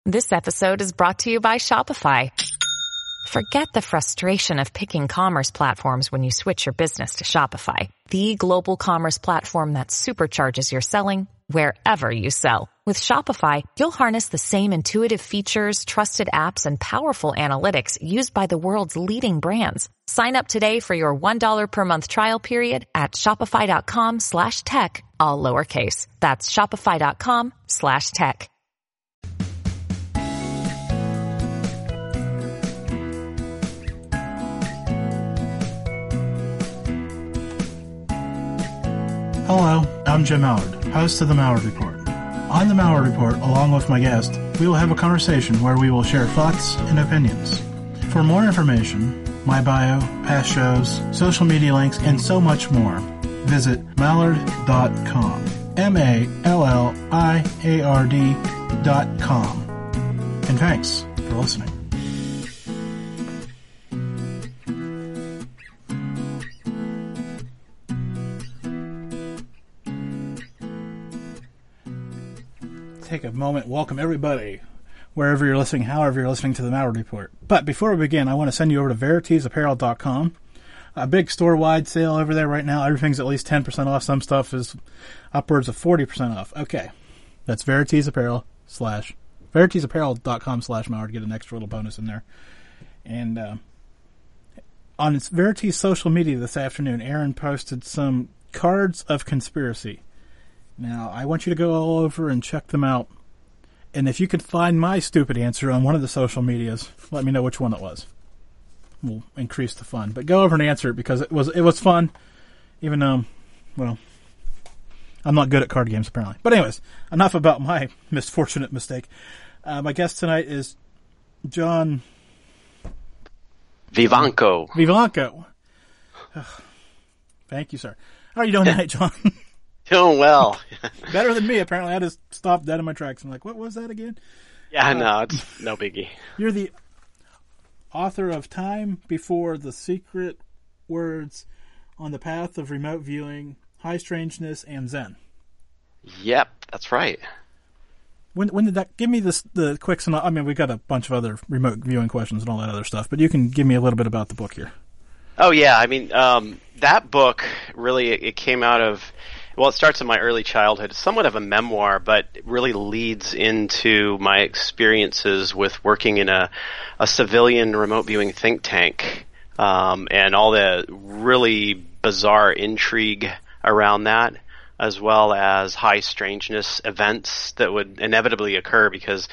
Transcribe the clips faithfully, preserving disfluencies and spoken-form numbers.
This episode is brought to you by Shopify. Forget the frustration of picking commerce platforms when you switch your business to Shopify, the global commerce platform that supercharges your selling wherever you sell. With Shopify, you'll harness the same intuitive features, trusted apps, and powerful analytics used by the world's leading brands. Sign up today for your one dollar per month trial period at shopify.com slash tech, all lowercase. That's shopify.com slash tech. Hello, I'm Jim Mallard, host of The Mallard Report. On The Mallard Report, along with my guest, we will have a conversation where we will share thoughts and opinions. For more information, my bio, past shows, social media links, and so much more, visit mallard dot com. M A L L I A R D dot com. And thanks for listening. Take a moment, welcome everybody, wherever you're listening, however you're listening to the Mallard Report. But before we begin, I want to send you over to verities apparel dot com. A big store-wide sale over there right now. Everything's at least ten percent off. Some stuff is upwards of forty percent off. Okay, that's Verities Apparel slash verities apparel dot com slash Mallard. Get an extra little bonus in there. And uh, on its Verities social media this afternoon, Aaron posted some cards of conspiracy. Now, I want you to go all over and check them out. And if you could find my stupid answer on one of the social medias, let me know which one it was. We'll increase the fun. But go over and answer it because it was it was fun. Even though, well, I'm not good at card games apparently. But anyways, enough about my misfortunate mistake. Uh, my guest tonight is John Vivanco. Vivanco. Thank you, sir. How are you doing tonight, John? Doing well. Better than me, apparently. I just stopped dead in my tracks. I'm like, what was that again? Yeah, uh, no, it's no biggie. You're the author of Time Before the Secret Words on the Path of Remote Viewing, High Strangeness, and Zen. Yep, that's right. When when did that... Give me this, the quick... I mean, we got a bunch of other remote viewing questions and all that other stuff, but you can give me a little bit about the book here. Oh, yeah. I mean, um, that book, really, it, it came out of... Well, it starts in my early childhood. It's somewhat of a memoir, but it really leads into my experiences with working in a, a civilian remote viewing think tank, um, and all the really bizarre intrigue around that, as well as high strangeness events that would inevitably occur because,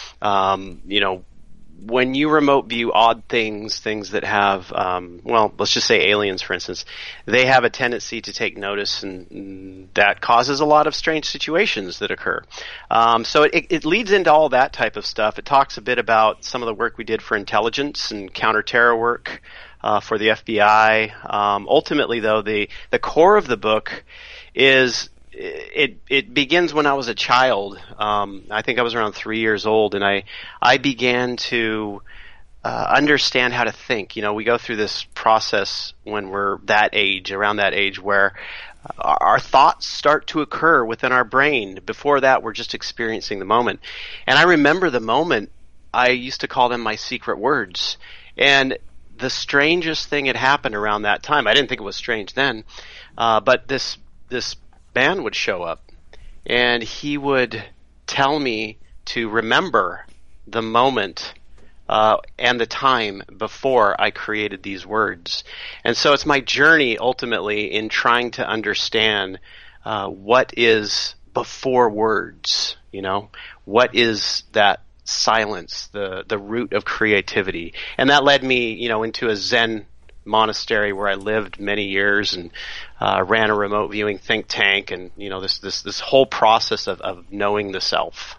um, you know, when you remote view odd things, things that have, um, well, let's just say aliens, for instance, they have a tendency to take notice, and that causes a lot of strange situations that occur. Um, so it, it leads into all that type of stuff. It talks a bit about some of the work we did for intelligence and counter-terror work uh, for the F B I. Um, ultimately, though, the, the core of the book is... It it begins when I was a child. Um, I think I was around three years old, and I I began to uh, understand how to think. You know, we go through this process when we're that age, around that age, where our, our thoughts start to occur within our brain. Before that, we're just experiencing the moment. And I remember the moment. I used to call them my secret words, and the strangest thing had happened around that time. I didn't think it was strange then, uh, but this this. man would show up, and he would tell me to remember the moment uh, and the time before I created these words. And so it's my journey ultimately in trying to understand uh, what is before words, you know, what is that silence, the the root of creativity. And that led me, you know, into a Zen monastery where I lived many years and uh, ran a remote viewing think tank, and you know this this this whole process of, of knowing the self.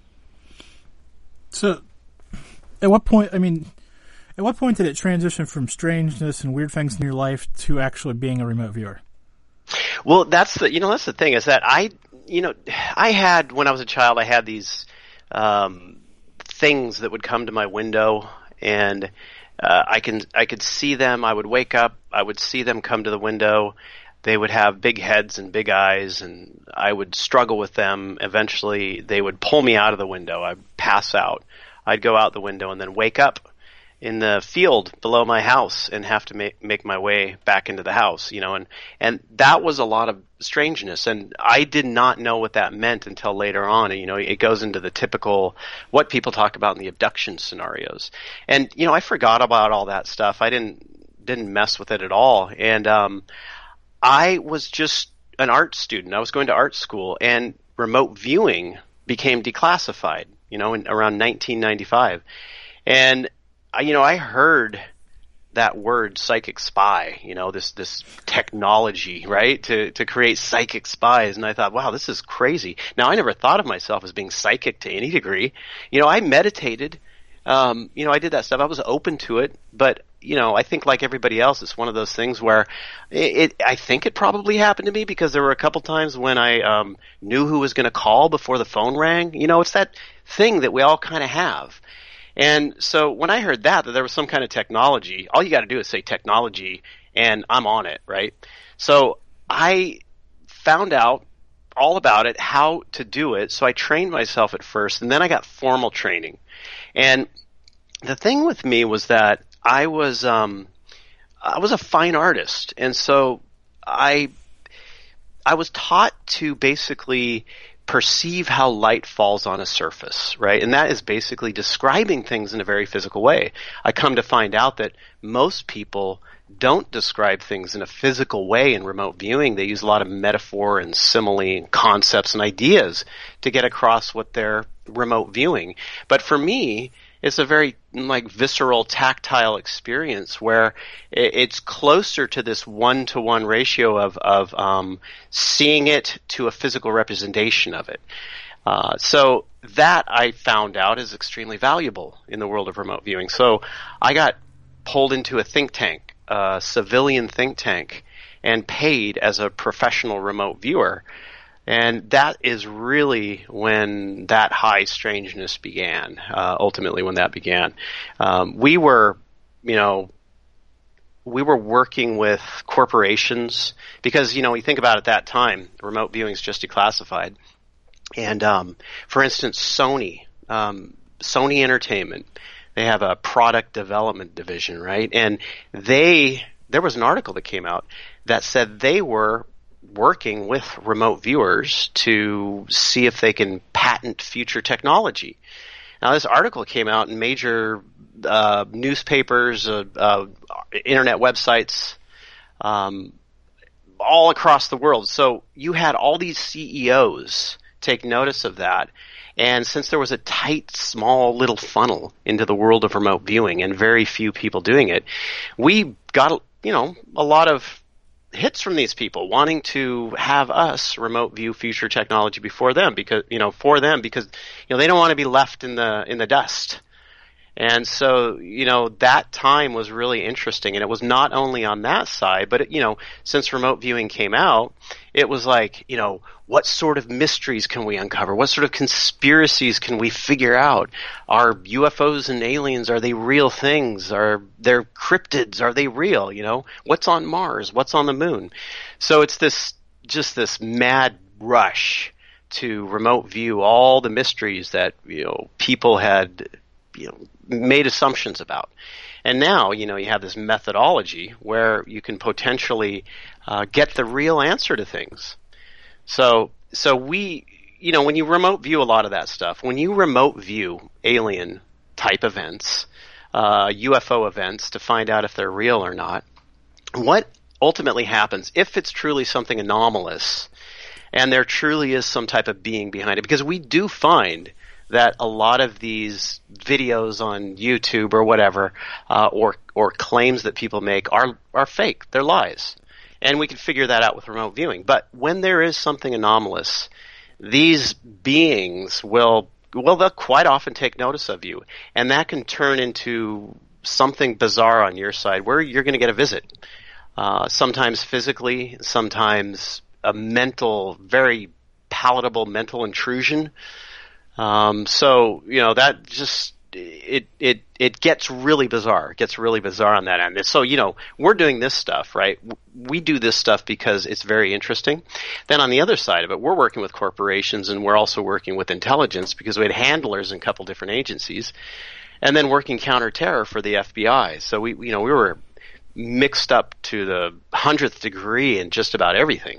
So, at what point? I mean, at what point did it transition from strangeness and weird things in your life to actually being a remote viewer? Well, that's the you know that's the thing is that I you know I had when I was a child I had these um, things that would come to my window, and Uh, I can I could see them. I would wake up. I would see them come to the window. they would have big heads and big eyes, and I would struggle with them. Eventually, they would pull me out of the window. I'd pass out. I'd go out the window and then wake up in the field below my house and have to make make my way back into the house, you know, and, and that was a lot of strangeness. And I did not know what that meant until later on. And, you know, it goes into the typical, what people talk about in the abduction scenarios. And, you know, I forgot about all that stuff. I didn't, didn't mess with it at all. And, um, I was just an art student. I was going to art school, and remote viewing became declassified, you know, in around nineteen ninety-five. And you know, I heard that word psychic spy, you know, this, this technology, right, to, to create psychic spies. And I thought, wow, this is crazy. Now, I never thought of myself as being psychic to any degree. You know, I meditated. Um, you know, I did that stuff. I was open to it. But, you know, I think like everybody else, it's one of those things where it, it I think it probably happened to me because there were a couple times when I um, knew who was going to call before the phone rang. You know, it's that thing that we all kind of have. And so when I heard that, that there was some kind of technology, all you got to do is say technology and I'm on it, right? So I found out all about it, how to do it. So I trained myself at first, and then I got formal training. And the thing with me was that I was um, I was a fine artist, and so I I was taught to basically perceive how light falls on a surface, right? And that is basically describing things in a very physical way. I come to find out that most people don't describe things in a physical way in remote viewing. They use a lot of metaphor and simile and concepts and ideas to get across what they're remote viewing. But for me, it's a very like visceral, tactile experience where it's closer to this one-to-one ratio of of um, seeing it to a physical representation of it. Uh, so that I found out is extremely valuable in the world of remote viewing. So I got pulled into a think tank, a civilian think tank, and paid as a professional remote viewer. And that is really when that high strangeness began, uh, ultimately when that began. Um, we were, you know, we were working with corporations because, you know, you think about it at that time, remote viewing is just declassified. And, um, for instance, Sony, um, Sony Entertainment, they have a product development division, right? And they, there was an article that came out that said they were working with remote viewers to see if they can patent future technology. Now, this article came out in major uh, newspapers, uh, uh, internet websites, um, all across the world. So you had all these C E Os take notice of that. And since there was a tight, small little funnel into the world of remote viewing and very few people doing it, we got, you know, a lot of hits from these people wanting to have us remote view future technology before them because, you know, for them because, you know, they don't want to be left in the, in the dust. And so, you know, that time was really interesting. And it was not only on that side, but, it, you know, since remote viewing came out, it was like, you know, what sort of mysteries can we uncover? What sort of conspiracies can we figure out? Are U F Os and aliens, are they real things? Are they cryptids? Are they real? You know, what's on Mars? What's on the moon? So it's this, just this mad rush to remote view all the mysteries that, you know, people had, you know, made assumptions about. And now, you know, you have this methodology where you can potentially uh, get the real answer to things. So, so we, you know, when you remote view a lot of that stuff, when you remote view alien type events, uh, U F O events to find out if they're real or not, what ultimately happens, if it's truly something anomalous and there truly is some type of being behind it, because we do find that a lot of these videos on YouTube or whatever, uh, or or claims that people make are are fake. They're lies. And we can figure that out with remote viewing. But when there is something anomalous, these beings will, well, they'll quite often take notice of you. And that can turn into something bizarre on your side where you're going to get a visit. Uh, sometimes physically, sometimes a mental, very palatable mental intrusion. Um, so, you know, that just, it it it gets really bizarre. It gets really bizarre on that end. And so, you know, we're doing this stuff, right? We do this stuff because it's very interesting. Then on the other side of it, we're working with corporations, and we're also working with intelligence because we had handlers in a couple different agencies, and then working counterterror for the F B I. So we, you know, we were mixed up to the hundredth degree in just about everything.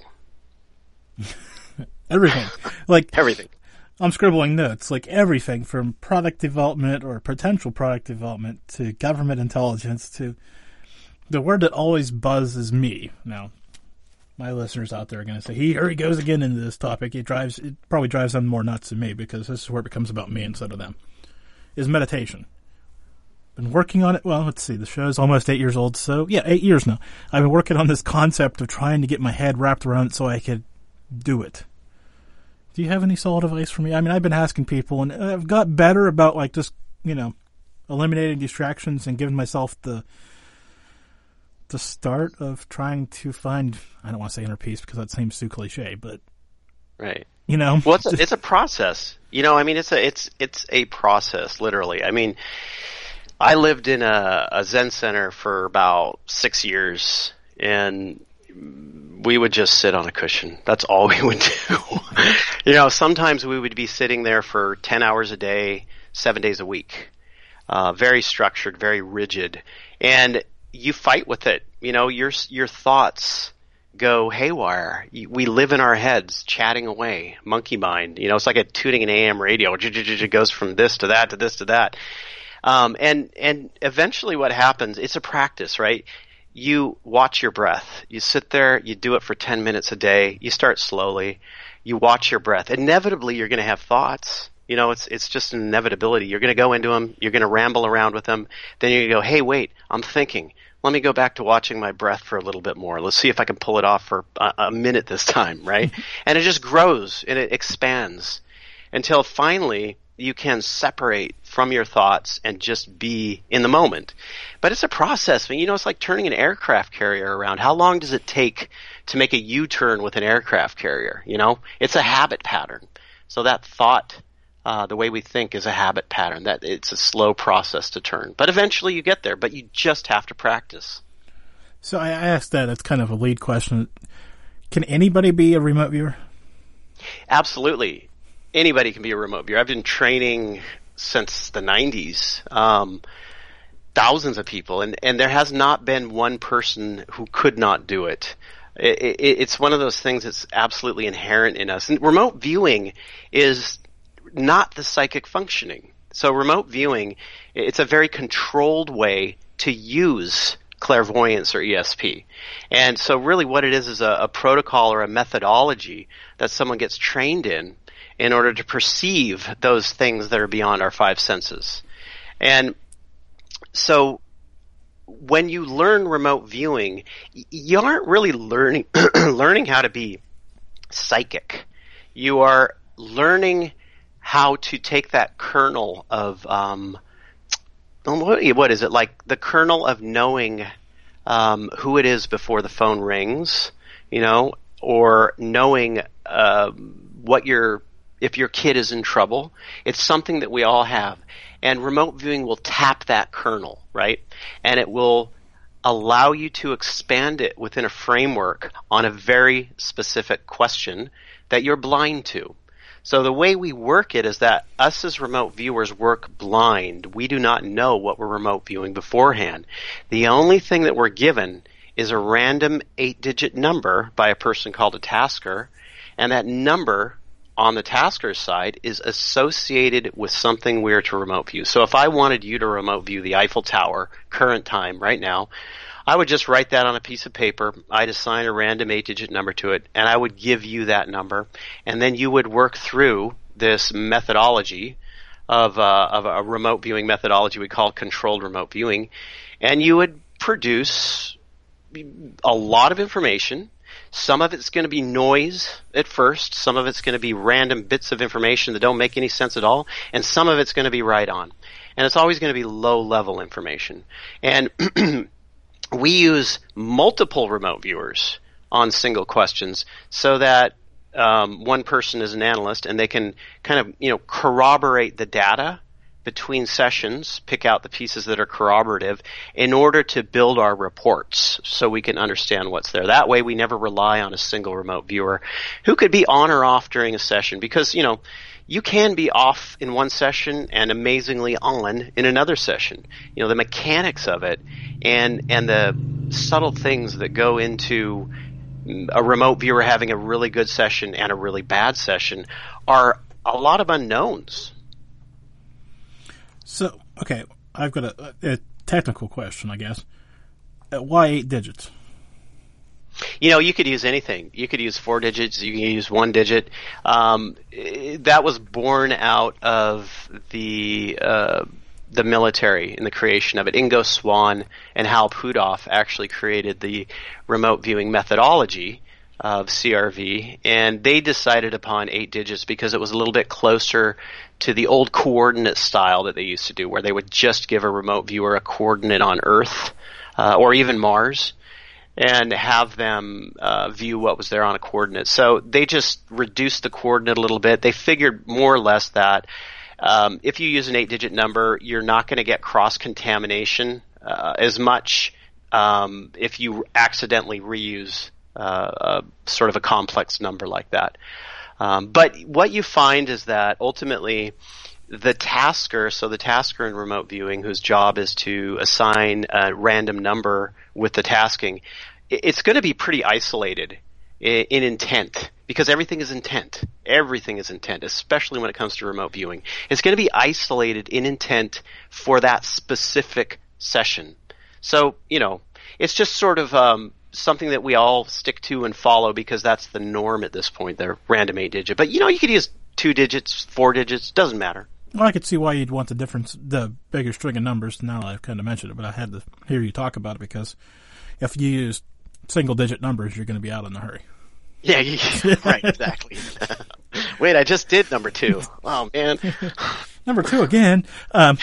Everything. Like everything. I'm scribbling notes, like everything from product development or potential product development to government intelligence to the word that always buzzes me. Now, my listeners out there are going to say, he, here he goes again into this topic. It drives, it probably drives them more nuts than me because this is where it becomes about me instead of them, is meditation. Been working on it. Well, let's see. The show is almost eight years old. So yeah, eight years now. I've been working on this concept of trying to get my head wrapped around it so I could do it. Do you have any solid advice for me? I mean, I've been asking people, and I've got better about, like, just, you know, eliminating distractions and giving myself the the start of trying to find, I don't want to say inner peace because that seems too cliche, but, right. You know. Well, it's a, it's a process. You know, I mean, it's a, it's, it's a process, literally. I mean, I lived in a, a Zen center for about six years, and we would just sit on a cushion. That's all we would do. You know, sometimes we would be sitting there for ten hours a day, seven days a week. Uh, very structured, very rigid. And you fight with it. You know, your, your thoughts go haywire. We live in our heads, chatting away, monkey mind. You know, it's like a tuning an A M radio. It goes from this to that to this to that. Um, and, and eventually what happens, it's a practice, right? You watch your breath. You sit there, you do it for ten minutes a day. You start slowly. You watch your breath. Inevitably, you're going to have thoughts. You know, it's it's just an inevitability. You're going to go into them. You're going to ramble around with them. Then you're going to go, hey, wait, I'm thinking. Let me go back to watching my breath for a little bit more. Let's see if I can pull it off for a, a minute this time, right? And it just grows and it expands until finally you can separate from your thoughts and just be in the moment. But it's a process. I mean, you know, it's like turning an aircraft carrier around. How long does it take to make a U-turn with an aircraft carrier? You know, it's a habit pattern. So that thought, uh, the way we think, is a habit pattern. That it's a slow process to turn. But eventually you get there, but you just have to practice. So I asked that. It's kind of a lead question. Can anybody be a remote viewer? Absolutely. Anybody can be a remote viewer. I've been training since the nineties, um, thousands of people, and, and there has not been one person who could not do it. It, it. It's one of those things that's absolutely inherent in us. And remote viewing is not the psychic functioning. So remote viewing, it's a very controlled way to use clairvoyance or E S P. And so really what it is is a, a protocol or a methodology that someone gets trained in in order to perceive those things that are beyond our five senses. And so when you learn remote viewing, you aren't really learning learning how to be psychic. You are learning how to take that kernel of um, what is it, like the kernel of knowing um, who it is before the phone rings, you know, or knowing uh, what your if your kid is in trouble. It's something that we all have. And remote viewing will tap that kernel, right? And it will allow you to expand it within a framework on a very specific question that you're blind to. So the way we work it is that us as remote viewers work blind. We do not know what we're remote viewing beforehand. The only thing that we're given is a random eight-digit number by a person called a tasker, and that number on the tasker's side is associated with something we're to remote view. So if I wanted you to remote view the Eiffel Tower, current time, right now, I would just write that on a piece of paper. I'd assign a random eight-digit number to it, and I would give you that number. And then you would work through this methodology of, uh, of a remote viewing methodology we call controlled remote viewing, and you would produce a lot of information. Some of it's going to be noise at first. Some of it's going to be random bits of information that don't make any sense at all. And some of it's going to be right on. And it's always going to be low-level information. And we use multiple remote viewers on single questions so that um, one person is an analyst and they can kind of, you know, corroborate the data between sessions, pick out the pieces that are corroborative in order to build our reports so we can understand what's there. That way we never rely on a single remote viewer who could be on or off during a session because, you know, you can be off in one session and amazingly on in another session. You know, the mechanics of it and and the subtle things that go into a remote viewer having a really good session and a really bad session are a lot of unknowns. So, okay, I've got a, a technical question, I guess. Uh, why eight digits? You know, you could use anything. You could use four digits. You can use one digit. Um, that was born out of the uh, the military in the creation of it. Ingo Swann and Hal Puthoff actually created the remote viewing methodology of C R V, and they decided upon eight digits because it was a little bit closer to the old coordinate style that they used to do, where they would just give a remote viewer a coordinate on Earth uh, or even Mars and have them uh, view what was there on a coordinate. So they just reduced the coordinate a little bit. They figured more or less that um, if you use an eight-digit number, you're not going to get cross-contamination uh, as much um, if you accidentally reuse Uh, a, sort of a complex number like that. Um, but what you find is that ultimately the tasker, so the tasker in remote viewing whose job is to assign a random number with the tasking, it's going to be pretty isolated in, in intent because everything is intent. Everything is intent, especially when it comes to remote viewing. It's going to be isolated in intent for that specific session. So, you know, it's just sort of um, something that we all stick to and follow because that's the norm at this point, the random eight digit. But, you know, you could use two digits, four digits, doesn't matter. Well, I could see why you'd want the difference, the bigger string of numbers. Now I've kind of mentioned it, but I had to hear you talk about it because if you use single digit numbers, you're going to be out in a hurry. Yeah, yeah right, exactly. Wait, I just did number two. Oh, man. Number two again. Um,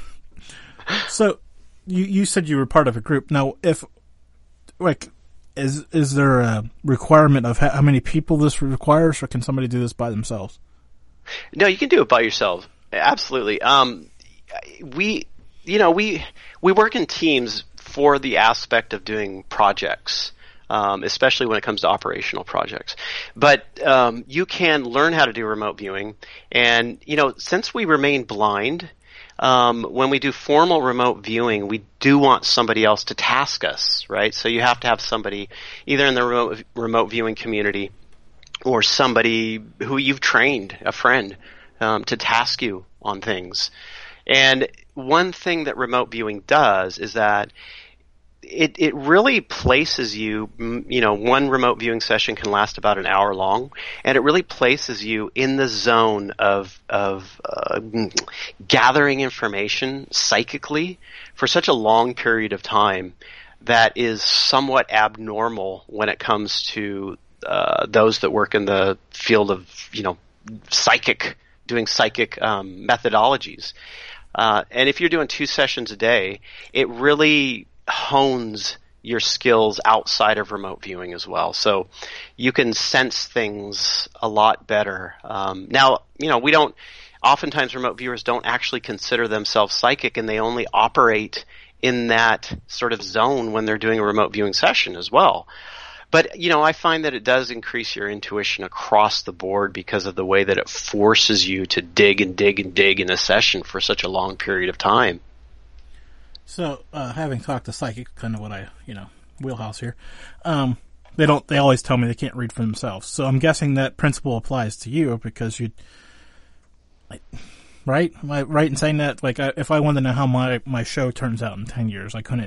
so you, you said you were part of a group. Now, if, like, Is is there a requirement of how many people this requires, or can somebody do this by themselves? No, you can do it by yourself. Absolutely. Um, we, you know, we we work in teams for the aspect of doing projects, um, especially when it comes to operational projects. But um, you can learn how to do remote viewing, and you know, since we remain blind. Um, when we do formal remote viewing, we do want somebody else to task us, right? So you have to have somebody either in the remote, remote viewing community or somebody who you've trained, a friend, um, to task you on things. And one thing that remote viewing does is that it, it really places you, you know, one remote viewing session can last about an hour long, and it really places you in the zone of, of uh, gathering information psychically for such a long period of time that is somewhat abnormal when it comes to uh, those that work in the field of, you know, psychic, doing psychic um, methodologies. Uh, and if you're doing two sessions a day, it really hones your skills outside of remote viewing as well. So you can sense things a lot better. Um, now, you know, we don't, oftentimes remote viewers don't actually consider themselves psychic, and they only operate in that sort of zone when they're doing a remote viewing session as well. But, you know, I find that it does increase your intuition across the board because of the way that it forces you to dig and dig and dig in a session for such a long period of time. So, uh, having talked to psychics, kind of what I, you know, wheelhouse here, um, they don't, they always tell me they can't read for themselves. So I'm guessing that principle applies to you because you, like, right? Am I right in saying that? Like, I, if I wanted to know how my, my show turns out in ten years, I couldn't.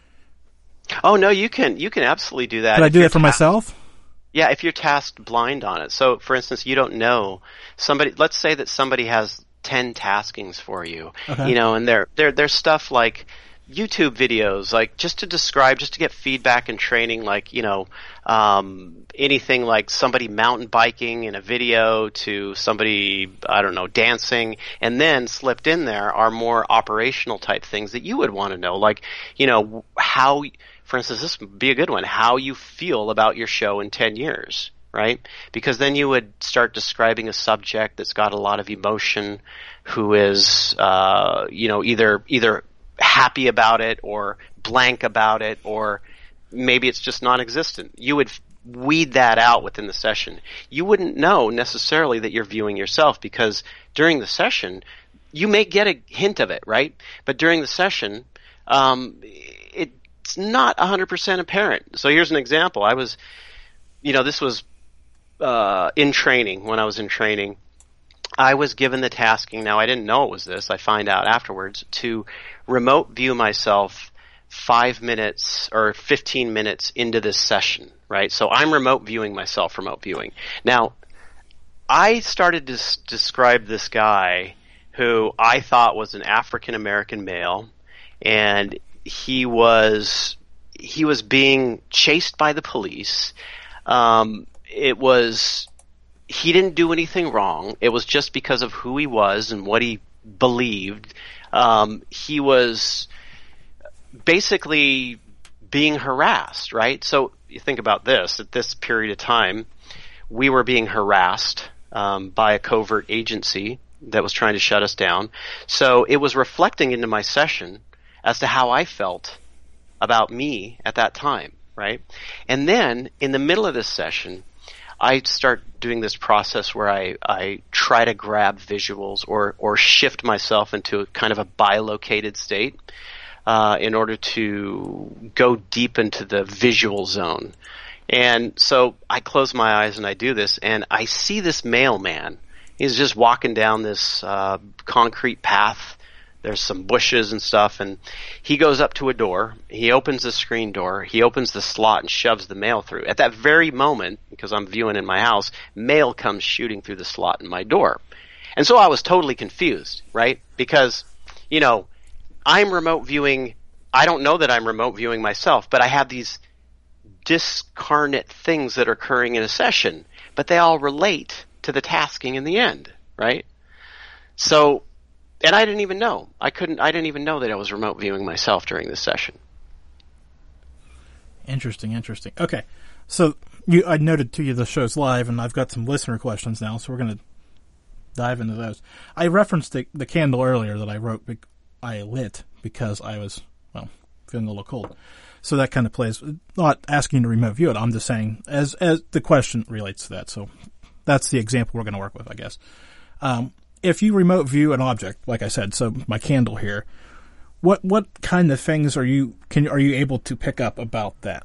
Oh, no, you can, you can absolutely do that. Could I do that for myself? Yeah, if you're tasked blind on it. So, for instance, you don't know somebody, let's say that somebody has ten taskings for you, okay. You know, and they're, they're, there's stuff like YouTube videos, like just to describe, just to get feedback and training, like, you know, um, anything like somebody mountain biking in a video to somebody, I don't know, dancing, and then slipped in there are more operational type things that you would want to know, like, you know, how, for instance, this would be a good one, how you feel about your show in ten years. right? Because then you would start describing a subject that's got a lot of emotion, who is, uh, you know, either either happy about it or blank about it, or maybe it's just non-existent. You would weed that out within the session. You wouldn't know necessarily that you're viewing yourself, because during the session, you may get a hint of it, right? But during the session, um, it's not one hundred percent apparent. So here's an example. I was, you know, this was uh, in training, when I was in training. I was given the tasking, now I didn't know it was this, I find out afterwards, to remote view myself five minutes or fifteen minutes into this session, right? So I'm remote viewing myself, remote viewing. Now, I started to s- describe this guy who I thought was an African-American male, and he was he was being chased by the police. Um, it was he didn't do anything wrong. It was just because of who he was and what he believed. Um, he was basically being harassed, right? So you think about this. At this period of time, we were being harassed um, by a covert agency that was trying to shut us down. So it was reflecting into my session as to how I felt about me at that time, right? And then in the middle of this session, I start doing this process where I, I try to grab visuals or, or shift myself into a kind of a bilocated state uh, in order to go deep into the visual zone. And so I close my eyes and I do this, and I see this mailman. He's just walking down this uh, concrete path. There's some bushes and stuff, and he goes up to a door. He opens the screen door. He opens the slot and shoves the mail through. At that very moment, because I'm viewing in my house, mail comes shooting through the slot in my door. And so I was totally confused, right? Because, you know, I'm remote viewing. I don't know that I'm remote viewing myself, but I have these discarnate things that are occurring in a session, but they all relate to the tasking in the end, right? So, and I didn't even know. I couldn't, I didn't even know that I was remote viewing myself during this session. Interesting, interesting. Okay. So, you, I noted to you the show's live, and I've got some listener questions now, so we're going to dive into those. I referenced the, the candle earlier that I wrote, I lit because I was, well, feeling a little cold. So that kind of plays, not asking you to remote view it, I'm just saying, as as the question relates to that. So that's the example we're going to work with, I guess. Um, if you remote view an object, like I said, so my candle here, what what kind of things are you can are you able to pick up about that?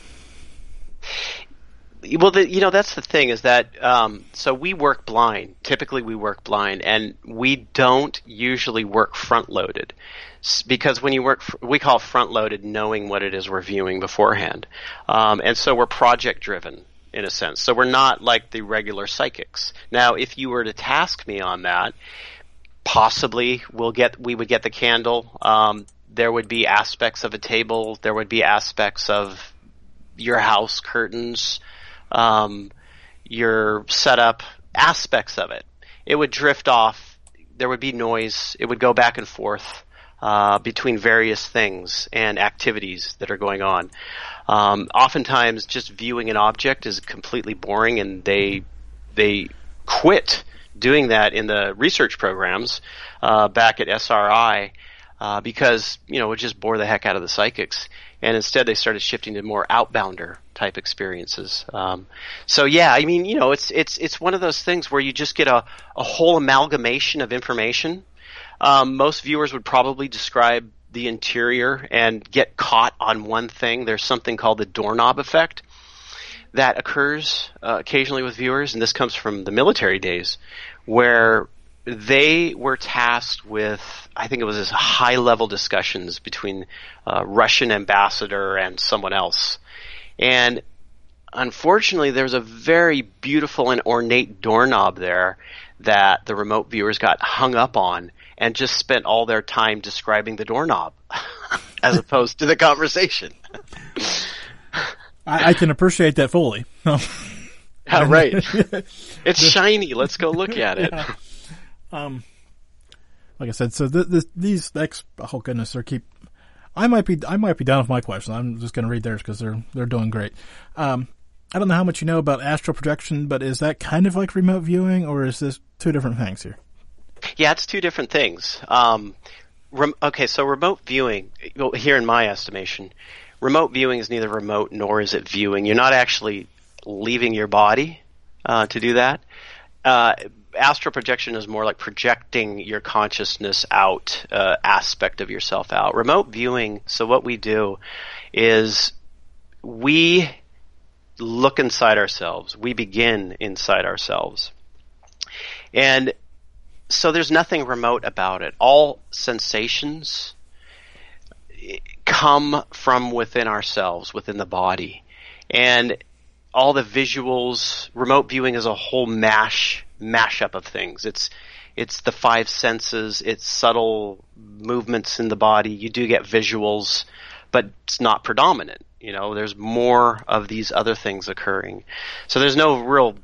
Well, the, you know, that's the thing is that um, so we work blind. Typically, we work blind, and we don't usually work front-loaded. Because when you work, we call front-loaded knowing what it is we're viewing beforehand. Um, and so we're project-driven, in a sense. So we're not like the regular psychics. Now, if you were to task me on that, possibly we'll get, we would get the candle. Um, there would be aspects of a table. There would be aspects of your house curtains, um, your setup, aspects of it. It would drift off. There would be noise. It would go back and forth. Uh, between various things and activities that are going on. Um, oftentimes, just viewing an object is completely boring, and they they quit doing that in the research programs uh, back at S R I uh, because you know it would just bore the heck out of the psychics, and instead they started shifting to more outbounder type experiences. Um, so yeah, I mean, you know, it's it's it's one of those things where you just get a, a whole amalgamation of information. Um, most viewers would probably describe the interior and get caught on one thing. There's something called the doorknob effect that occurs uh, occasionally with viewers, and this comes from the military days, where they were tasked with, I think it was high-level discussions between uh, Russian ambassador and someone else. And unfortunately, there's a very beautiful and ornate doorknob there that the remote viewers got hung up on and just spent all their time describing the doorknob as opposed to the conversation. I, I can appreciate that fully. Oh, right. It's shiny. Let's go look at it. Yeah. Um, like I said, so th- th- these next, oh goodness, they keep. I might be, I might be done with my questions. I'm just going to read theirs because they're they're doing great. Um, I don't know how much you know about astral projection, but is that kind of like remote viewing, or is this two different things here? Yeah, it's two different things. Um, rem- okay, so remote viewing, well, here in my estimation, remote viewing is neither remote nor is it viewing. You're not actually leaving your body uh, to do that. Uh, astral projection is more like projecting your consciousness out, uh, aspect of yourself out. Remote viewing, so what we do is we look inside ourselves. We begin inside ourselves. And so there's nothing remote about it. All sensations come from within ourselves, within the body. And all the visuals, remote viewing is a whole mash, mashup of things. It's it's the five senses, it's subtle movements in the body. You do get visuals, but it's not predominant. You know, there's more of these other things occurring. So there's no real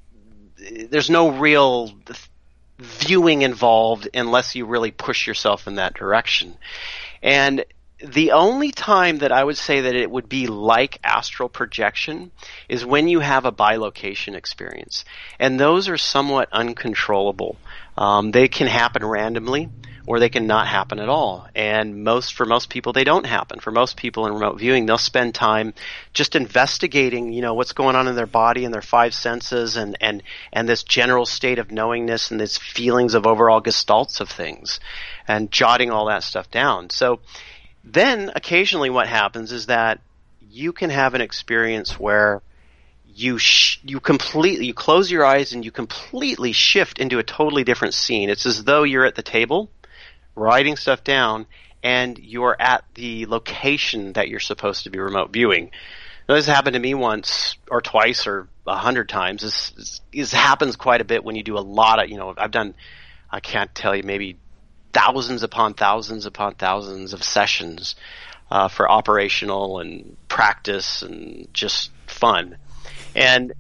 there's no real viewing involved unless you really push yourself in that direction. And the only time that I would say that it would be like astral projection is when you have a bilocation experience. And those are somewhat uncontrollable. Um, they can happen randomly, or they can not happen at all. And most, for most people, they don't happen. For most people in remote viewing, they'll spend time just investigating, you know, what's going on in their body and their five senses and, and, and this general state of knowingness and this feelings of overall gestalts of things and jotting all that stuff down. So then occasionally what happens is that you can have an experience where you sh- you completely you close your eyes and you completely shift into a totally different scene. It's as though you're at the table writing stuff down and you're at the location that you're supposed to be remote viewing. Now, this happened to me once or twice or a hundred times. This, this, this happens quite a bit when you do a lot of, you know, I've done, I can't tell you, maybe thousands upon thousands upon thousands of sessions uh, for operational and practice and just fun. And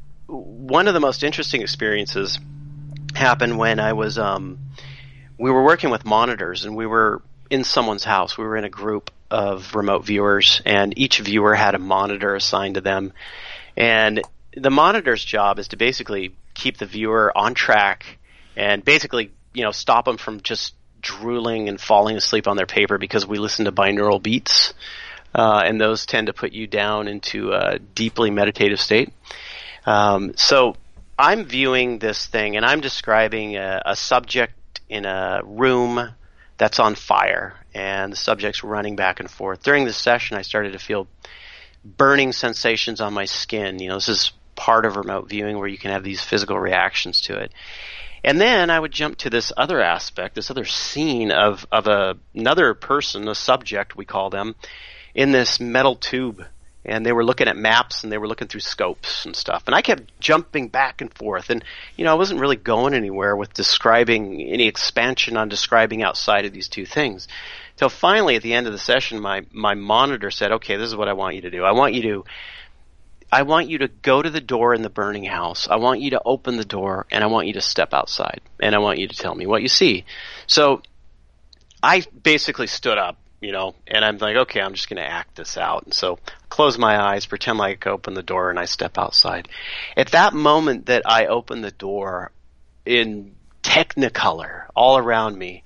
one of the most interesting experiences happened when I was, um, we were working with monitors and we were in someone's house. We were in a group of remote viewers and each viewer had a monitor assigned to them. And the monitor's job is to basically keep the viewer on track and basically, you know, stop them from just drooling and falling asleep on their paper, because we listen to binaural beats. Uh, and those tend to put you down into a deeply meditative state. Um, so I'm viewing this thing and I'm describing a, a subject in a room that's on fire and the subject's running back and forth. During this session, I started to feel burning sensations on my skin. You know, this is part of remote viewing where you can have these physical reactions to it. And then I would jump to this other aspect, this other scene of, of a, another person, a subject we call them, in this metal tube, and they were looking at maps and they were looking through scopes and stuff. And I kept jumping back and forth, and you know, I wasn't really going anywhere with describing any expansion on describing outside of these two things. Till finally, at the end of the session, my my monitor said, "Okay, this is what I want you to do. I want you to, I want you to go to the door in the burning house. I want you to open the door, and I want you to step outside, and I want you to tell me what you see." So I basically stood up. You know, and I'm like, okay, I'm just going to act this out. And so I close my eyes, pretend like I open the door, and I step outside. At that moment that I open the door in Technicolor all around me,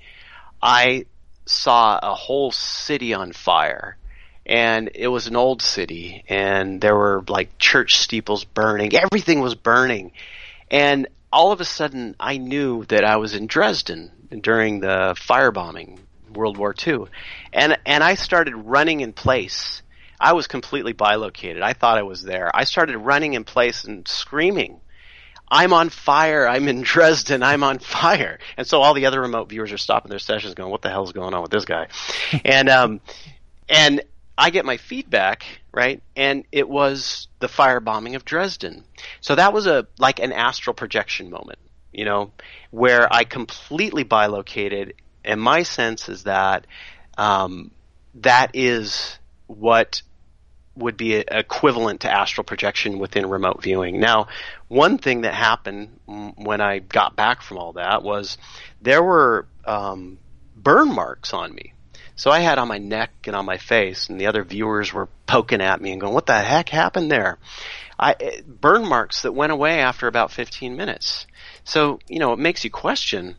I saw a whole city on fire. And it was an old city, and there were like church steeples burning. Everything was burning. And all of a sudden, I knew that I was in Dresden during the firebombing, World War Two. And and I started running in place. I was completely bilocated. I thought I was there. I started running in place and screaming, "I'm on fire. I'm in Dresden. I'm on fire." And so all the other remote viewers are stopping their sessions going, "What the hell's going on with this guy?" and um and I get my feedback, right? And it was the firebombing of Dresden. So that was a like an astral projection moment, you know, where I completely bilocated. And my sense is that um, that is what would be equivalent to astral projection within remote viewing. Now, one thing that happened when I got back from all that was there were um, burn marks on me. So I had on my neck and on my face, and the other viewers were poking at me and going, what the heck happened there? I, burn marks that went away after about fifteen minutes. So, you know, it makes you question,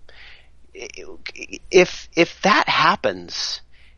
if if that happens,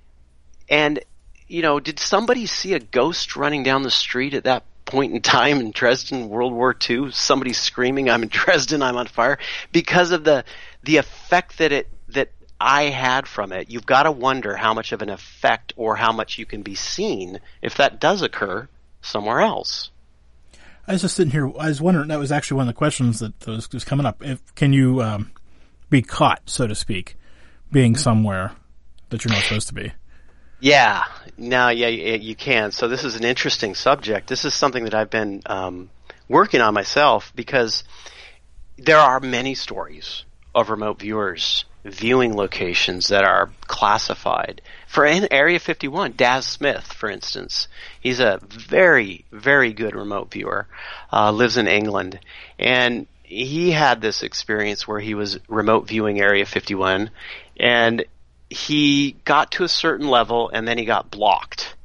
and, you know, did somebody see a ghost running down the street at that point in time in Dresden, World War Two? Somebody screaming, I'm in Dresden, I'm on fire, because of the the effect that it that I had from it. You've got to wonder how much of an effect or how much you can be seen if that does occur somewhere else. I was just sitting here. I was wondering. That was actually one of the questions that was, was coming up. If can you um, be caught, so to speak, being somewhere that you're not supposed to be? Yeah. No. Yeah. You can. So this is an interesting subject. This is something that I've been um, working on myself, because there are many stories of remote viewers viewing locations that are classified. For in Area fifty-one, Daz Smith, for instance, he's a very, very good remote viewer, uh, lives in England, and he had this experience where he was remote viewing Area fifty-one, and he got to a certain level, and then he got blocked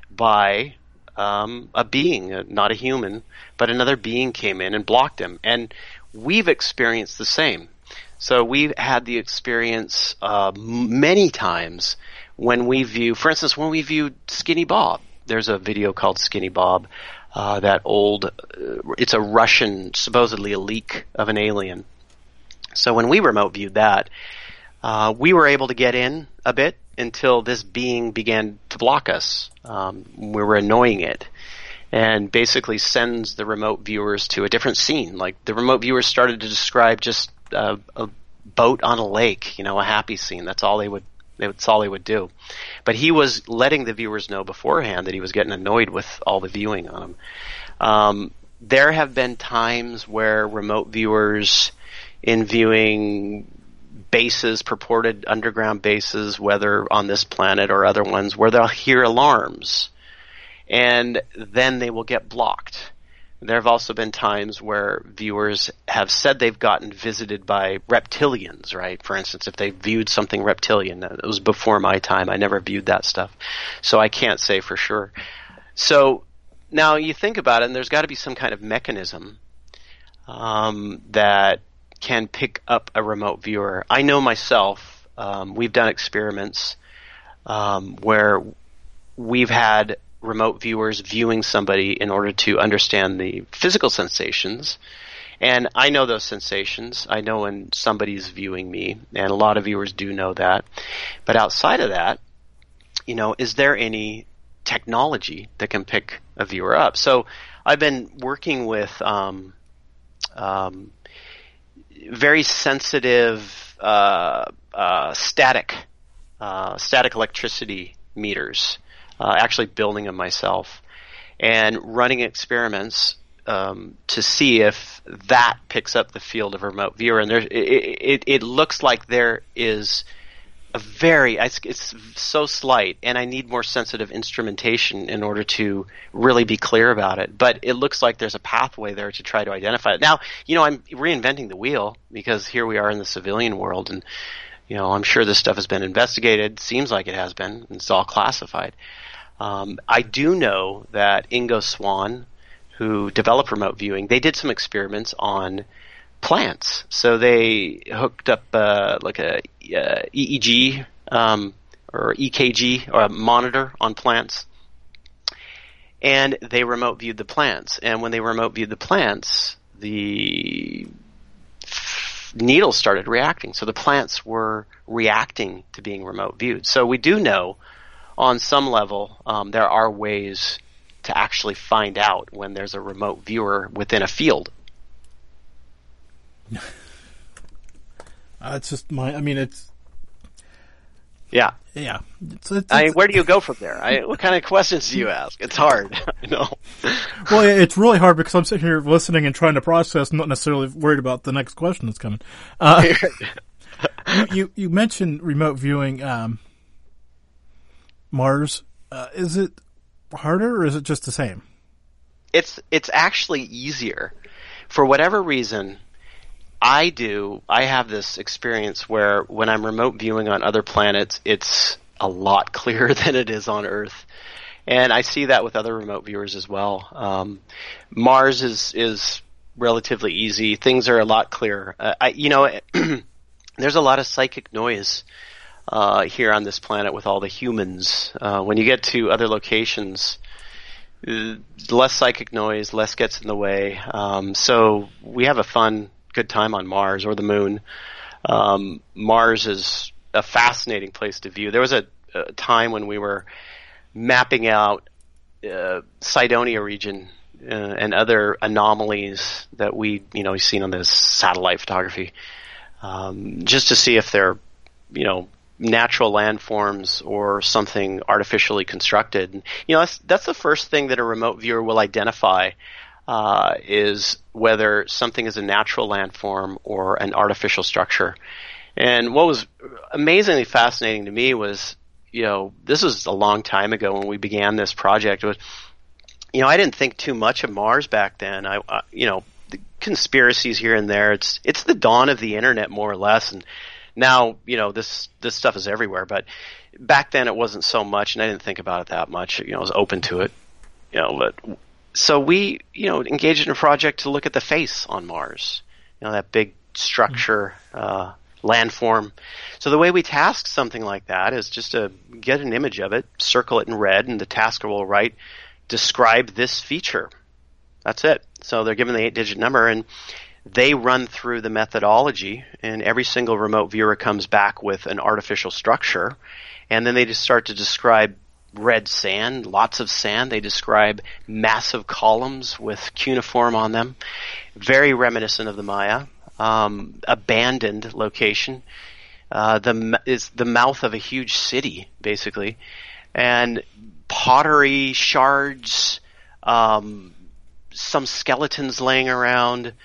by um, a being, not a human, but another being came in and blocked him. And we've experienced the same. So we've had the experience uh, many times when we view, for instance, when we viewed Skinny Bob. There's a video called Skinny Bob, uh, that old, uh, it's a Russian, supposedly a leak of an alien. So when we remote viewed that, uh, we were able to get in a bit until this being began to block us. Um, we were annoying it, and basically sends the remote viewers to a different scene. Like the remote viewers started to describe just a, a boat on a lake, you know, a happy scene. That's all they would, that's all they would do. But he was letting the viewers know beforehand that he was getting annoyed with all the viewing on him. Um, there have been times where remote viewers, in viewing bases, purported underground bases, whether on this planet or other ones, where they'll hear alarms, and then they will get blocked. There have also been times where viewers have said they've gotten visited by reptilians, right? For instance, if they viewed something reptilian. It was before my time. I never viewed that stuff. So I can't say for sure. So now you think about it, and there's got to be some kind of mechanism um, that can pick up a remote viewer. I know myself, um, we've done experiments um, where we've had remote viewers viewing somebody in order to understand the physical sensations. And I know those sensations. I know when somebody's viewing me, and a lot of viewers do know that. But outside of that, you know, is there any technology that can pick a viewer up? So I've been working with um, um, very sensitive uh, uh, static, uh, static electricity meters. Uh, actually building them myself and running experiments um, to see if that picks up the field of a remote viewer. And there, it, it, it looks like there is a very, it's, it's so slight, and I need more sensitive instrumentation in order to really be clear about it. But it looks like there's a pathway there to try to identify it. Now, you know, I'm reinventing the wheel, because here we are in the civilian world, and you know, I'm sure this stuff has been investigated. Seems like it has been. It's all classified. Um, I do know that Ingo Swann, who developed remote viewing, they did some experiments on plants. So they hooked up uh, like a uh, E E G um, or E K G or a monitor on plants, and they remote viewed the plants. And when they remote viewed the plants, the needles started reacting. So the plants were reacting to being remote viewed. So we do know on some level um, there are ways to actually find out when there's a remote viewer within a field. uh, it's just my, I mean, it's, yeah. Yeah. It's, it's, I mean, where do you go from there? I, what kind of questions do you ask? It's hard. I know. Well, it's really hard because I'm sitting here listening and trying to process, not necessarily worried about the next question that's coming. Uh, you, you, you mentioned remote viewing um, Mars. Uh, is it harder, or is it just the same? It's it's actually easier. For whatever reason, I do. I have this experience where when I'm remote viewing on other planets, it's a lot clearer than it is on Earth. And I see that with other remote viewers as well. Um, Mars is is relatively easy. Things are a lot clearer. Uh, I, you know, there's a lot of psychic noise uh, here on this planet with all the humans. Uh, when you get to other locations, uh, less psychic noise, less gets in the way. Um, so we have a fun, good time on Mars or the Moon. Um, Mars is a fascinating place to view. There was a, a time when we were mapping out uh, Cydonia region uh, and other anomalies that we, you know, we've seen on this satellite photography, um, just to see if they're, you know, natural landforms or something artificially constructed. And, you know, that's that's the first thing that a remote viewer will identify uh, is whether something is a natural landform or an artificial structure. And what was amazingly fascinating to me was, you know, this was a long time ago when we began this project. Was, you know, I didn't think too much of Mars back then. I, uh, you know, the conspiracies here and there. It's it's the dawn of the internet, more or less. And now, you know, this this stuff is everywhere. But back then, it wasn't so much, and I didn't think about it that much. You know, I was open to it. You know, but so we, you know, engaged in a project to look at the face on Mars. You know, that big structure. Uh, landform. So the way we task something like that is just to get an image of it, circle it in red, and the tasker will write, describe this feature. That's it. So they're given the eight-digit number, and they run through the methodology, and every single remote viewer comes back with an artificial structure, and then they just start to describe red sand, lots of sand. They describe massive columns with cuneiform on them, very reminiscent of the Maya. Um, abandoned location, uh, the is the mouth of a huge city, basically, and pottery shards, um, some skeletons laying around,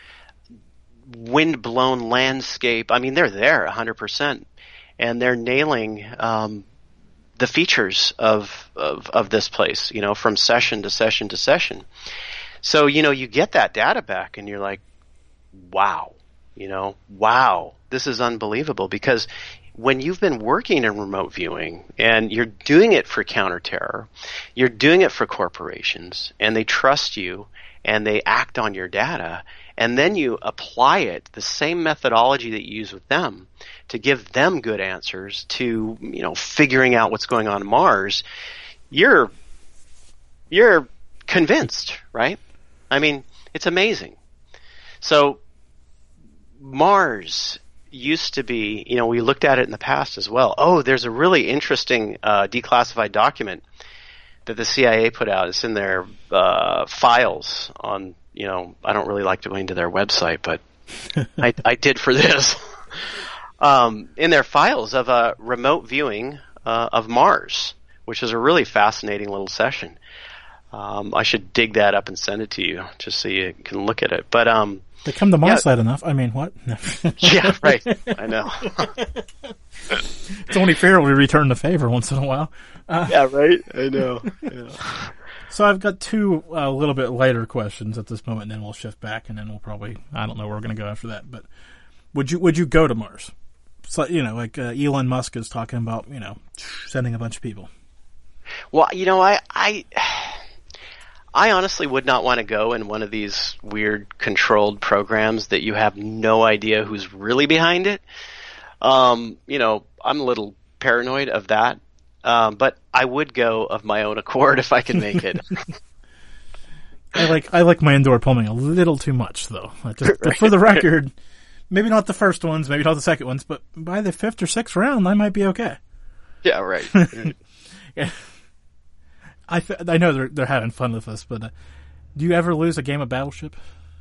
wind-blown landscape. I mean, they're there one hundred percent, and they're nailing um, the features of, of of this place, you know, from session to session to session. So, you know, you get that data back, and you're like, wow. You know, wow, this is unbelievable, because when you've been working in remote viewing and you're doing it for counterterror, you're doing it for corporations, and they trust you and they act on your data, and then you apply it, the same methodology that you use with them, to give them good answers to, you know, figuring out what's going on in Mars, you're you're convinced, right? I mean, it's amazing. So Mars used to be, you know, we looked at it in the past as well. Oh, there's a really interesting uh, declassified document that the C I A put out. It's in their uh, files on, you know, I don't really like going to their website, but I, I did for this. um, in their files of a remote viewing uh, of Mars, which is a really fascinating little session. Um, I should dig that up and send it to you just so you can look at it. But um, they come to my yeah. site enough. I mean, what? Yeah, right. I know. It's only fair we return the favor once in a while. Uh, yeah, right. I know. Yeah. So I've got two a uh, little bit lighter questions at this moment, and then we'll shift back, and then we'll probably I don't know where we're going to go after that. But would you would you go to Mars? So you know, like uh, Elon Musk is talking about, you know, sending a bunch of people. Well, you know, I. I I honestly would not want to go in one of these weird controlled programs that you have no idea who's really behind it. Um, you know, I'm a little paranoid of that, um, but I would go of my own accord if I can make it. I like I like my indoor plumbing a little too much, though. Just, right. For the record, maybe not the first ones, maybe not the second ones, but by the fifth or sixth round, I might be okay. Yeah, right. Yeah. I th- I know they're they're having fun with us, but uh, do you ever lose a game of Battleship?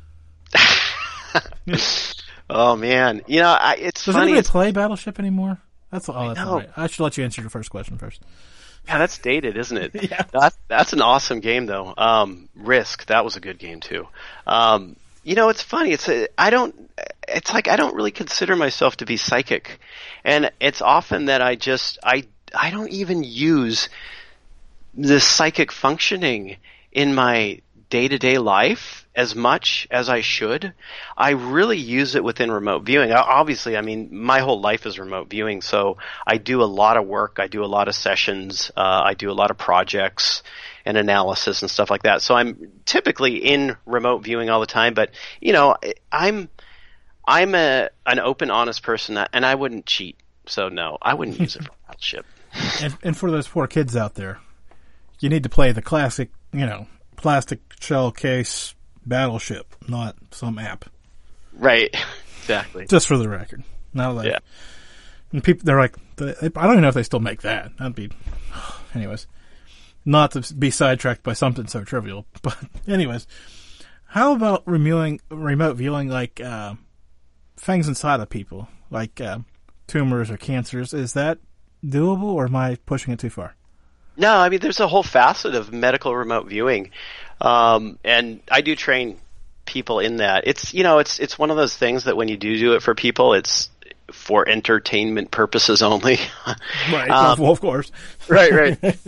Oh man, you know I, it's Does funny. anybody play Battleship anymore? That's oh, that's I, right. I should let you answer your first question first. Yeah, that's dated, isn't it? Yeah, that's that's an awesome game though. Um, Risk, that was a good game too. Um, you know, it's funny. It's a, I don't. It's like I don't really consider myself to be psychic, and it's often that I just I I don't even use the psychic functioning in my day-to-day life as much as I should. I really use it within remote viewing. Obviously, I mean, my whole life is remote viewing, so I do a lot of work. I do a lot of sessions. Uh, I do a lot of projects and analysis and stuff like that. So I'm typically in remote viewing all the time, but, you know, I'm I'm a an open, honest person, and I wouldn't cheat. So, no, I wouldn't use it for Battleship. And, and for those poor kids out there, you need to play the classic, you know, plastic shell case Battleship, not some app. Right. Exactly. Just for the record. Now, like, yeah. And people, they're like, I don't even know if they still make that. That'd be, anyways, not to be sidetracked by something so trivial. But anyways, how about reviewing, remote viewing like uh, things inside of people, like uh, tumors or cancers? Is that doable, or am I pushing it too far? No, I mean, there's a whole facet of medical remote viewing. Um, and I do train people in that. It's, you know, it's, it's one of those things that when you do do it for people, it's for entertainment purposes only. Right. um, well, of course. Right, right.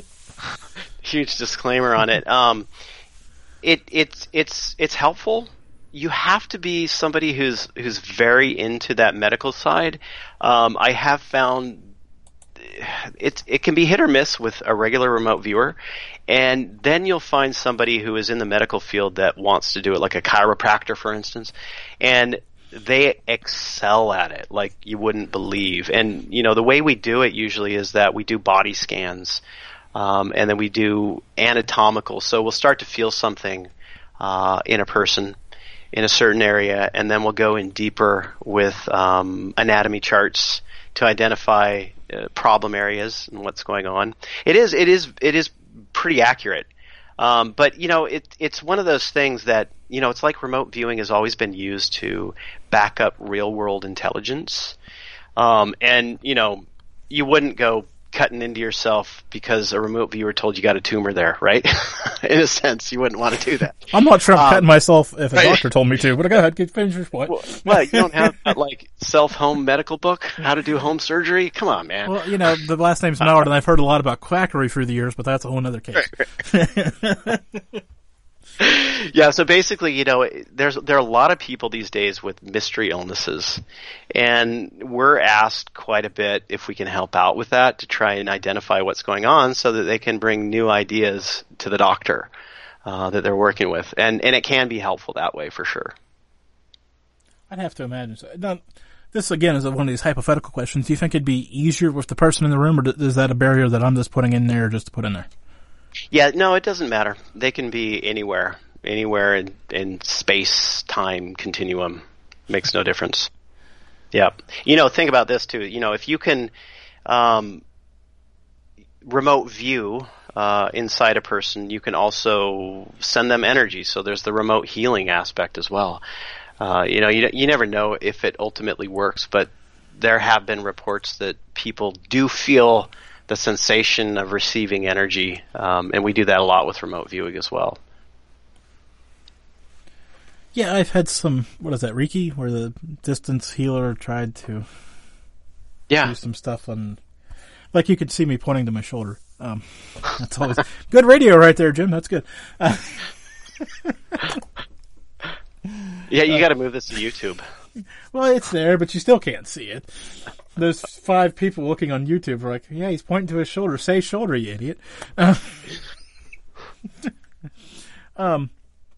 Huge disclaimer on it. Um, it, it's, it's, it's helpful. You have to be somebody who's, who's very into that medical side. Um, I have found It's, it can be hit or miss with a regular remote viewer, and then you'll find somebody who is in the medical field that wants to do it, like a chiropractor, for instance, and they excel at it like you wouldn't believe. And, you know, the way we do it usually is that we do body scans, um, and then we do anatomical. So we'll start to feel something uh, in a person in a certain area, and then we'll go in deeper with um, anatomy charts to identify uh, problem areas and what's going on. It is, it is, it is pretty accurate. Um, but, you know, it, it's one of those things that, you know, it's like remote viewing has always been used to back up real world intelligence. Um, and, you know, you wouldn't go cutting into yourself because a remote viewer told you got a tumor there, right? In a sense, you wouldn't want to do that. I'm not sure I'm um, cutting myself if a right? doctor told me to, but go ahead, finish your point. Well, well, you don't have that, like, self-home medical book, how to do home surgery? Come on, man. Well, you know, the last name's Mallard, and I've heard a lot about quackery through the years, but that's a whole other case. Right, right. Yeah, so basically, you know, there's there are a lot of people these days with mystery illnesses, and we're asked quite a bit if we can help out with that to try and identify what's going on so that they can bring new ideas to the doctor uh, that they're working with, and and it can be helpful that way for sure. I'd have to imagine so. Now, this again is one of these hypothetical questions. Do you think it'd be easier with the person in the room, or is that a barrier that I'm just putting in there just to put in there? Yeah, no, it doesn't matter. They can be anywhere, anywhere in, in space, time, continuum. Makes no difference. Yeah. You know, think about this too. You know, if you can um, remote view uh, inside a person, you can also send them energy. So there's the remote healing aspect as well. Uh, you know, you, you never know if it ultimately works, but there have been reports that people do feel the sensation of receiving energy, um, and we do that a lot with remote viewing as well. Yeah, I've had some, what is that, Reiki, where the distance healer tried to yeah. do some stuff on, like you could see me pointing to my shoulder. Um, that's always good radio right there, Jim. That's good. Uh, yeah, you got to move this to YouTube. Well, it's there, but you still can't see it. Those five people looking on YouTube are like, yeah, he's pointing to his shoulder. Say shoulder, you idiot. Uh, um,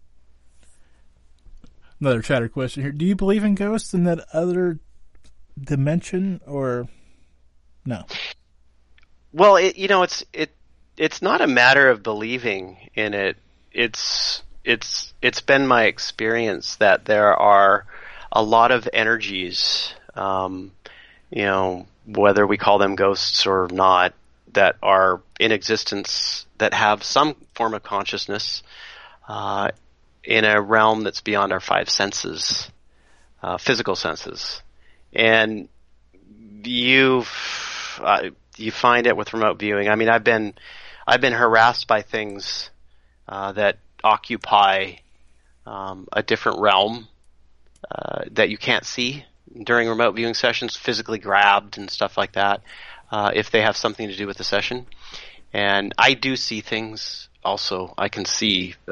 another chatter question here. Do you believe in ghosts in that other dimension, or no? Well, it, you know, it's it it's not a matter of believing in it. It's it's it's been my experience that there are a lot of energies, um, you know, whether we call them ghosts or not, that are in existence that have some form of consciousness uh, in a realm that's beyond our five senses, uh, physical senses. And you uh, you find it with remote viewing. I mean, I've been I've been harassed by things uh, that occupy um, a different realm uh, that you can't see during remote viewing sessions, physically grabbed and stuff like that, uh, if they have something to do with the session. And I do see things also. I can see uh,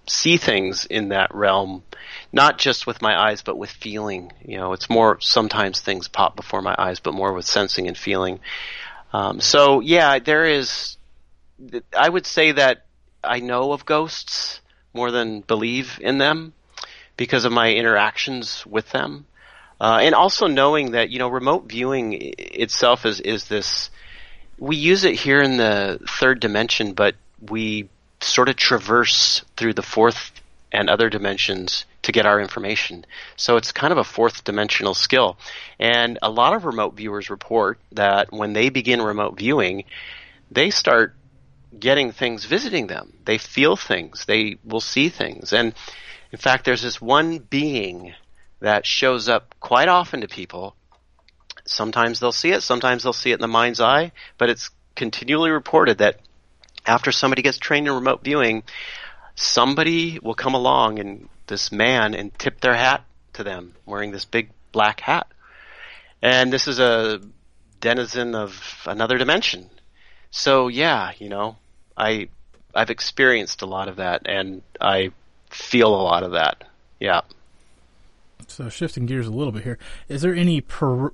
see things in that realm, not just with my eyes, but with feeling. You know, it's more, sometimes things pop before my eyes, but more with sensing and feeling. Um, so yeah, there is, I would say that I know of ghosts more than believe in them because of my interactions with them. Uh, and also knowing that, you know, remote viewing itself is, is this, we use it here in the third dimension, but we sort of traverse through the fourth and other dimensions to get our information. So it's kind of a fourth dimensional skill. And a lot of remote viewers report that when they begin remote viewing, they start getting things visiting them. They feel things. They will see things. And in fact, there's this one being that shows up quite often to people. Sometimes they'll see it, sometimes they'll see it in the mind's eye, but it's continually reported that after somebody gets trained in remote viewing, somebody will come along and this man and tip their hat to them wearing this big black hat. And this is a denizen of another dimension. So yeah, you know, I, I've experienced a lot of that and I feel a lot of that. Yeah. So shifting gears a little bit here, is there any per-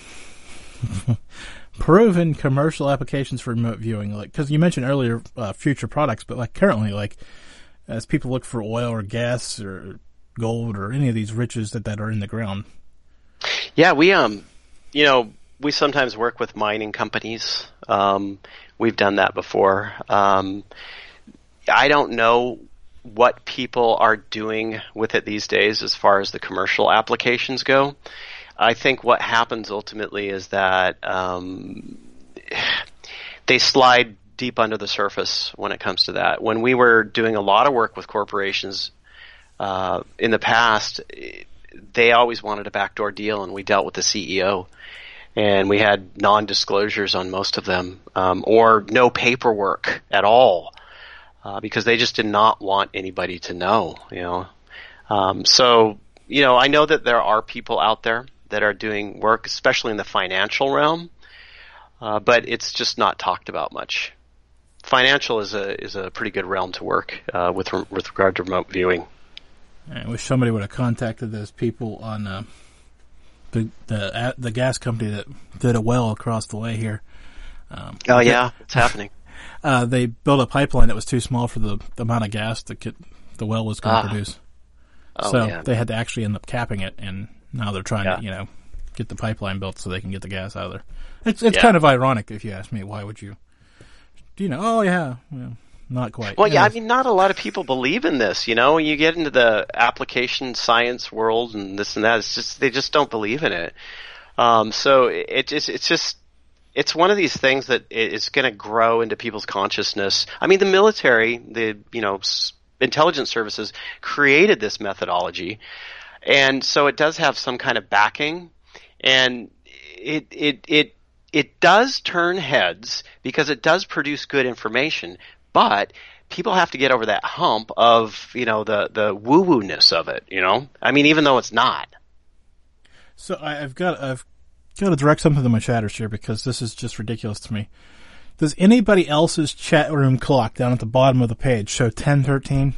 proven commercial applications for remote viewing? Like, because you mentioned earlier uh, future products, but like currently, like as people look for oil or gas or gold or any of these riches that, that are in the ground. Yeah, we um, you know, we sometimes work with mining companies. Um, we've done that before. Um, I don't know what people are doing with it these days as far as the commercial applications go. I think what happens ultimately is that um, they slide deep under the surface when it comes to that. When we were doing a lot of work with corporations uh, in the past, they always wanted a backdoor deal, and we dealt with the C E O. And we had non-disclosures on most of them, um, or no paperwork at all. Uh, because they just did not want anybody to know, you know. Um, so, you know, I know that there are people out there that are doing work, especially in the financial realm, uh, but it's just not talked about much. Financial is a is a pretty good realm to work uh, with with regard to remote viewing. I wish somebody would have contacted those people on uh, the the uh, the gas company that did a well across the way here. Um, oh yeah, it's happening. Uh, they built a pipeline that was too small for the, the amount of gas that could, the well was going to ah. produce. Oh, so man. They had to actually end up capping it, and now they're trying yeah. to, you know, get the pipeline built so they can get the gas out of there. It's it's yeah. kind of ironic if you ask me. Why would you? Do you know? Oh yeah, well, not quite. Well, yeah, Anyways. I mean, not a lot of people believe in this. You know, you get into the application science world and this and that. It's just they just don't believe in it. Um, so it just it's just. It's one of these things that is going to grow into people's consciousness. I mean, the military, the, you know, intelligence services created this methodology. And so it does have some kind of backing. And it, it, it, it does turn heads because it does produce good information. But people have to get over that hump of, you know, the, the woo-woo-ness of it, you know? I mean, even though it's not. So I've got, I've, got to direct something to my chatters here because this is just ridiculous to me. Does anybody else's chat room clock down at the bottom of the page show ten thirteen?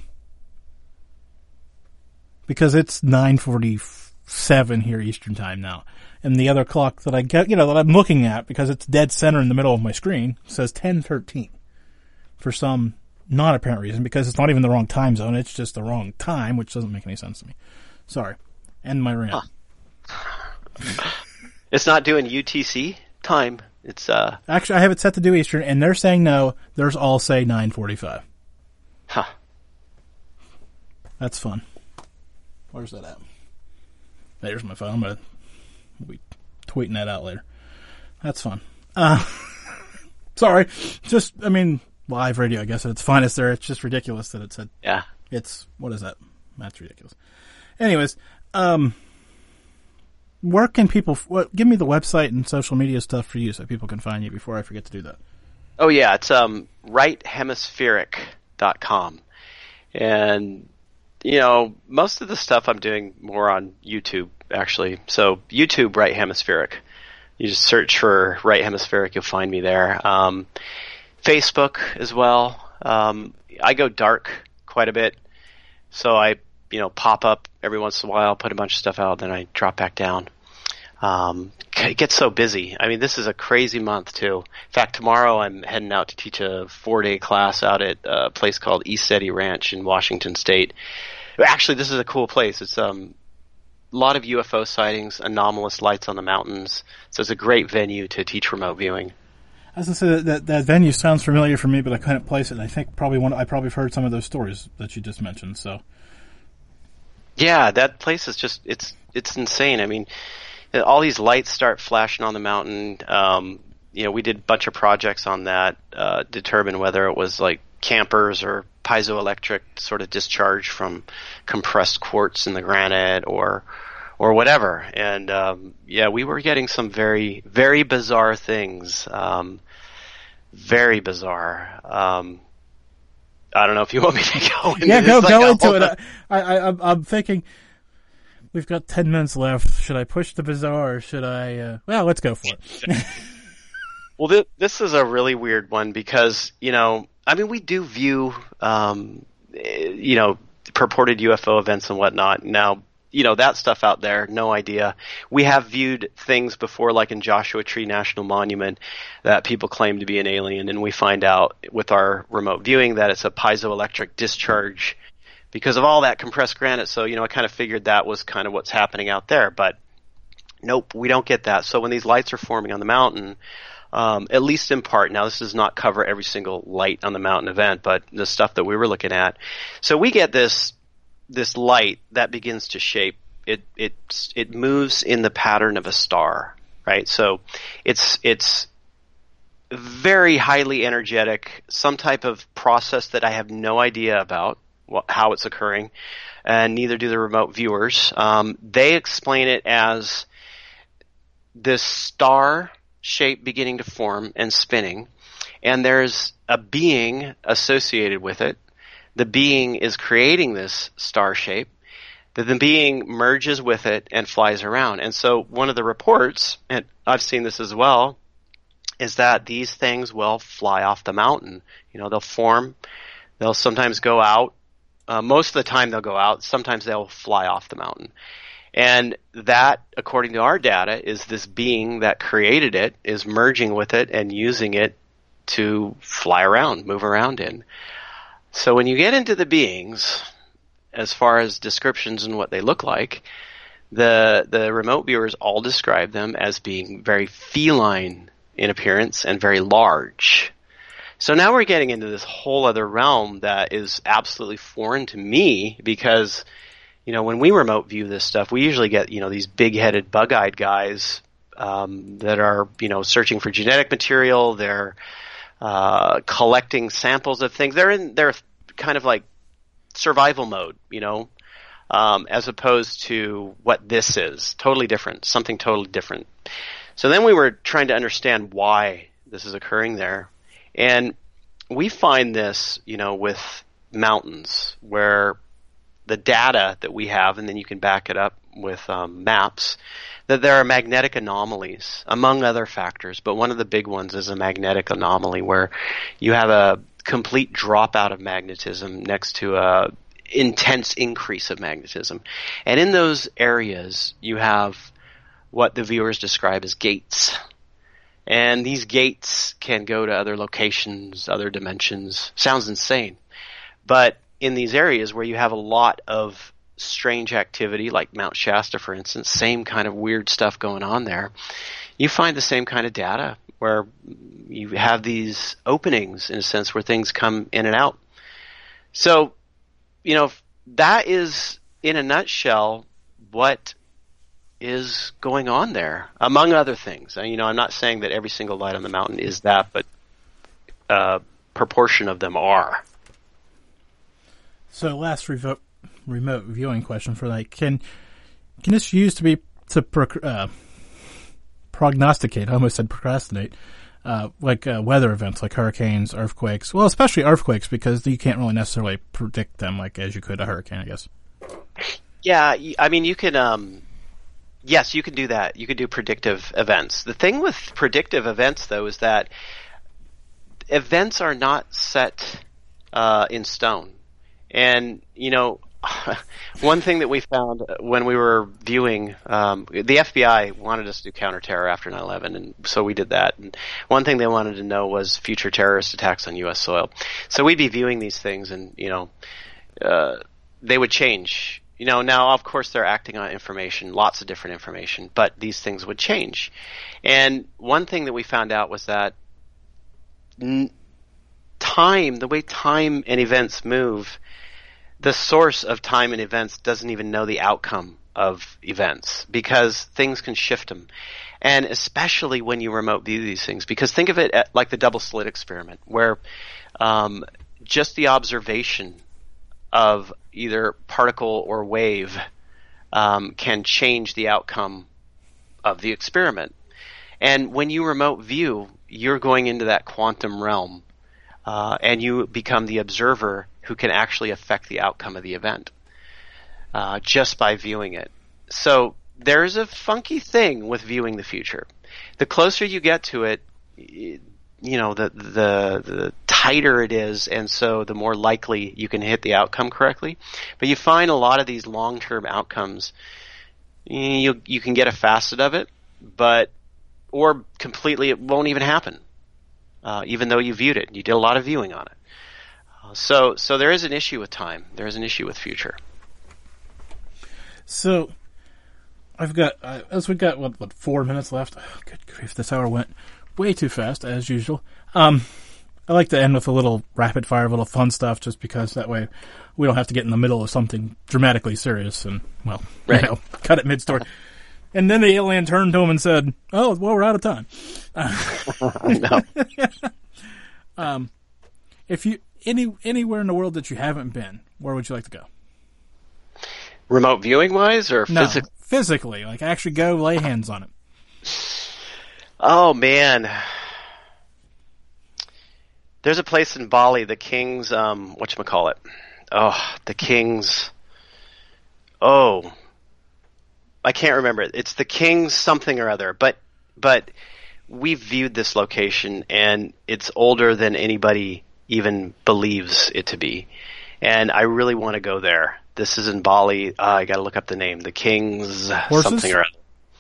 Because it's nine forty-seven here Eastern time now. And the other clock that I get, you know, that I'm looking at because it's dead center in the middle of my screen says ten thirteen for some non apparent reason because it's not even the wrong time zone. It's just the wrong time, which doesn't make any sense to me. Sorry. End my rant. Huh. It's not doing U T C time. It's uh. Actually, I have it set to do Eastern, and they're saying no. Theirs all say nine forty-five. Huh. That's fun. Where's that at? There's my phone. I'm gonna be tweeting that out later. That's fun. Uh, sorry. Just, I mean, live radio, I guess at its finest there. It's just ridiculous that it said. Yeah. It's, what is that? That's ridiculous. Anyways, um. Where can people, what, give me the website and social media stuff for you so people can find you before I forget to do that. Oh yeah, it's um, right hemispheric dot com. And, you know, most of the stuff I'm doing more on YouTube, actually. So YouTube, Right Hemispheric. You just search for Right Hemispheric, you'll find me there. Um, Facebook as well. Um, I go dark quite a bit. So I, you know, pop up every once in a while, put a bunch of stuff out, then I drop back down. Um, it gets so busy. I mean, this is a crazy month too. In fact, tomorrow I'm heading out to teach a four-day class out at a place called EastEddy Ranch in Washington State. Actually, this is a cool place. It's um, a lot of U F O sightings, anomalous lights on the mountains. So it's a great venue to teach remote viewing. I was going to say that, that that venue sounds familiar for me, but I couldn't place it. And I think probably one I probably have heard some of those stories that you just mentioned. So, yeah, that place is just it's it's insane. I mean, all these lights start flashing on the mountain. Um, you know, we did a bunch of projects on that, uh, determine whether it was like campers or piezoelectric sort of discharge from compressed quartz in the granite or or whatever. And um, yeah, we were getting some very, very bizarre things. Um, very bizarre. Um, I don't know if you want me to go into yeah, this. go like go into whole, it. I, I I'm, I'm thinking we've got ten minutes left. Should I push the bizarre or should I? Uh, well, let's go for it. Well, th- this is a really weird one because, you know, I mean, we do view, um, you know, purported U F O events and whatnot. Now, you know, that stuff out there, no idea. We have viewed things before, like in Joshua Tree National Monument, that people claim to be an alien, and we find out with our remote viewing that it's a piezoelectric discharge because of all that compressed granite. So, you know, I kind of figured that was kind of what's happening out there, but nope, we don't get that. So when these lights are forming on the mountain, Um, at least in part. Now, this does not cover every single light on the mountain event, but the stuff that we were looking at. So we get this this light that begins to shape. It it it moves in the pattern of a star, right? So it's it's very highly energetic, some type of process that I have no idea about what, how it's occurring, and neither do the remote viewers. Um, they explain it as this star shape beginning to form and spinning, and there's a being associated with it. The being is creating this star shape. The, the being merges with it and flies around. And so one of the reports, and I've seen this as well, is that these things will fly off the mountain. You know, they'll form, they'll sometimes go out. Uh, most of the time they'll go out. Sometimes they'll fly off the mountain. And that, according to our data, is this being that created it is merging with it and using it to fly around, move around in. So when you get into the beings, as far as descriptions and what they look like, the the remote viewers all describe them as being very feline in appearance and very large. So now we're getting into this whole other realm that is absolutely foreign to me because, you know, when we remote view this stuff, we usually get, you know, these big-headed, bug-eyed guys um, that are, you know, searching for genetic material. They're uh, collecting samples of things. They're in, they're kind of like survival mode, you know, um, as opposed to what this is. Totally different, something totally different. So then we were trying to understand why this is occurring there. And we find this, you know, with mountains where the data that we have, and then you can back it up with um, maps, that there are magnetic anomalies, among other factors. But one of the big ones is a magnetic anomaly where you have a complete dropout of magnetism next to a intense increase of magnetism. And in those areas, you have what the viewers describe as gates. And these gates can go to other locations, other dimensions. Sounds insane. But in these areas where you have a lot of strange activity, like Mount Shasta, for instance, same kind of weird stuff going on there, you find the same kind of data where you have these openings, in a sense, where things come in and out. So, you know, that is, in a nutshell, what is going on there, among other things. And, you know, I'm not saying that every single light on the mountain is that, but a proportion of them are. So, last revo- remote viewing question for like, can can this use to be to pro- uh, prognosticate? I almost said procrastinate, uh, like uh, weather events, like hurricanes, earthquakes. Well, especially earthquakes, because you can't really necessarily predict them like as you could a hurricane, I guess. Yeah, I mean, you can. Um, yes, you can do that. You can do predictive events. The thing with predictive events, though, is that events are not set uh, in stone. And, you know, one thing that we found when we were viewing, um, the F B I wanted us to do counterterror after nine eleven, and so we did that. And one thing they wanted to know was future terrorist attacks on U S soil. So we'd be viewing these things, and you know, uh, they would change. You know, now of course they're acting on information, lots of different information, but these things would change. And one thing that we found out was that n- time, the way time and events move, the source of time and events doesn't even know the outcome of events because things can shift them. And especially when you remote view these things, because think of it like the double slit experiment, where um, just the observation of either particle or wave um, can change the outcome of the experiment. And when you remote view, you're going into that quantum realm, uh, and you become the observer who can actually affect the outcome of the event uh, just by viewing it. So there's a funky thing with viewing the future. The closer you get to it, you know, the the the tighter it is, and so the more likely you can hit the outcome correctly. But you find a lot of these long-term outcomes, you you can get a facet of it, but or completely it won't even happen, uh, even though you viewed it. You did a lot of viewing on it. Uh, so so there is an issue with time. There is an issue with future. So I've got, uh, as we got, what, what, four minutes left? Oh, good grief, this hour went way too fast, as usual. Um, I like to end with a little rapid fire, a little fun stuff, just because that way we don't have to get in the middle of something dramatically serious and, well, right. you know, cut it mid-story. And then the alien turned to him and said, oh, well, we're out of time. Uh, um, if you, any, anywhere in the world that you haven't been, where would you like to go? Remote viewing wise or no, physically? Physically, like actually go lay hands on it. Oh man. There's a place in Bali, the King's, um, whatchamacallit? Oh, the King's, oh, I can't remember it. It's the King's something or other, but, but we've viewed this location and it's older than anybody even believes it to be. And I really want to go there. This is in Bali. Uh, I got to look up the name. The King's Horses? something or other.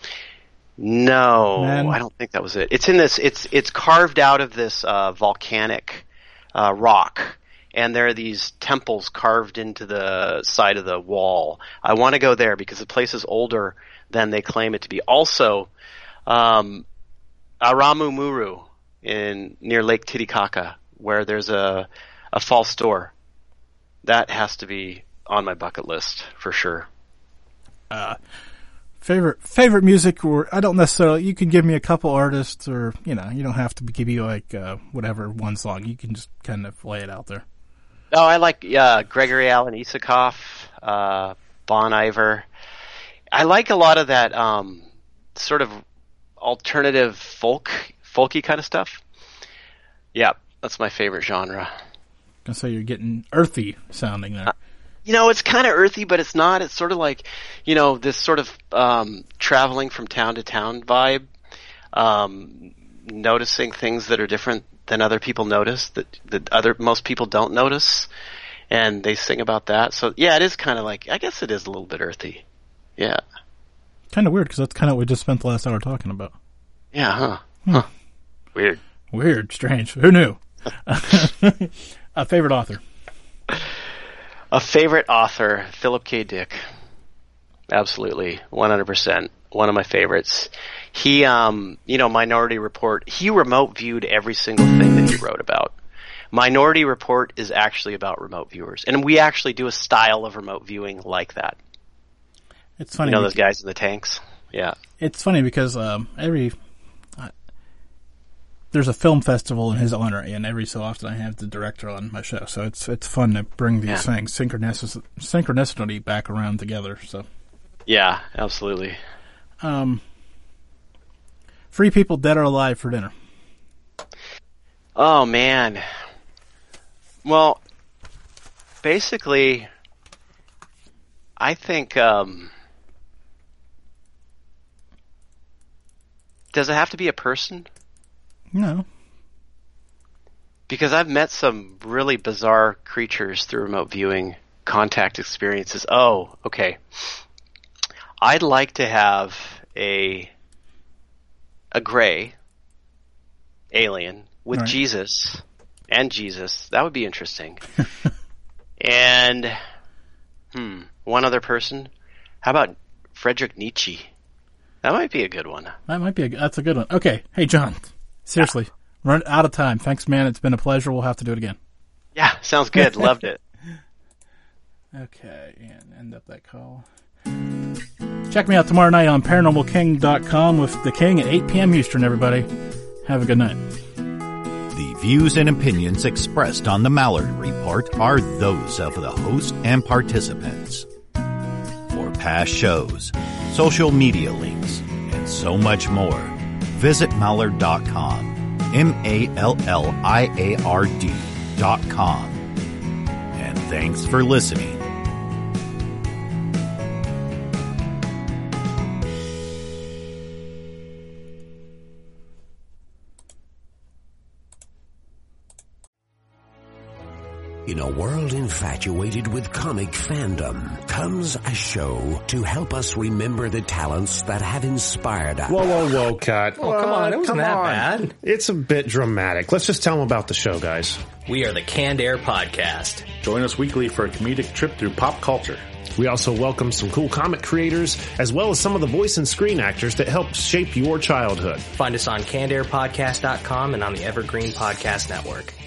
No, Man. I don't think that was it. It's in this. It's it's carved out of this uh, volcanic uh, rock, and there are these temples carved into the side of the wall. I want to go there because the place is older than they claim it to be. Also, um, Aramumuru in near Lake Titicaca, where there's a a false door. That has to be on my bucket list for sure. Uh, favorite favorite music, or I don't necessarily. You can give me a couple artists, or you know, you don't have to give you like uh, whatever one song. You can just kind of lay it out there. Oh, I like uh, Gregory Alan Isakov, uh, Bon Iver. I like a lot of that um, sort of alternative folk, folky kind of stuff. Yeah, that's my favorite genre. And so you're getting earthy sounding there. Uh, you know, it's kind of earthy, but it's not. It's sort of like, you know, this sort of um, traveling from town to town vibe, um, noticing things that are different than other people notice, that, that other most people don't notice, and they sing about that. So, yeah, it is kind of like, I guess it is a little bit earthy. Yeah. Kind of weird, because that's kind of what we just spent the last hour talking about. Yeah, huh? Hmm. Huh. Weird. Weird, strange. Who knew? A favorite author? A favorite author, Philip K. Dick. Absolutely, one hundred percent. One of my favorites. He, um, you know, Minority Report, he remote viewed every single thing that he wrote about. Minority Report is actually about remote viewers. And we actually do a style of remote viewing like that. It's funny. You know those guys in the tanks? Yeah. It's funny because um, every... Uh, there's a film festival in his honor, and every so often I have the director on my show. So it's it's fun to bring these yeah. things, synchronicity, synchronicity back around together. So yeah, absolutely. Um, Free People, Dead or Alive, for dinner. Oh, man. Well, basically, I think... Um, does it have to be a person? No. Because I've met some really bizarre creatures through remote viewing, contact experiences. Oh, okay. I'd like to have a a gray alien with right. Jesus and Jesus. That would be interesting. And hmm, one other person. How about Friedrich Nietzsche? That might be a good one. That might be a, that's a good one. Okay. Hey, John. Seriously. Yeah. Run out of time. Thanks, man. It's been a pleasure. We'll have to do it again. Yeah, sounds good. Loved it. Okay, and end up that call. Check me out tomorrow night on paranormal king dot com with the King at eight p.m. Eastern, everybody. Have a good night. The views and opinions expressed on the Mallory Report are those of the host and participants. For past shows, social media links, and so much more, visit Mallard dot com. M A L L I A R D dot com. And thanks for listening. In a world infatuated with comic fandom comes a show to help us remember the talents that have inspired us. Whoa, whoa, whoa, cut. Oh, come on. It wasn't that on. bad. It's a bit dramatic. Let's just tell them about the show, guys. We are the Canned Air Podcast. Join us weekly for a comedic trip through pop culture. We also welcome some cool comic creators, as well as some of the voice and screen actors that helped shape your childhood. Find us on canned air podcast dot com and on the Evergreen Podcast Network.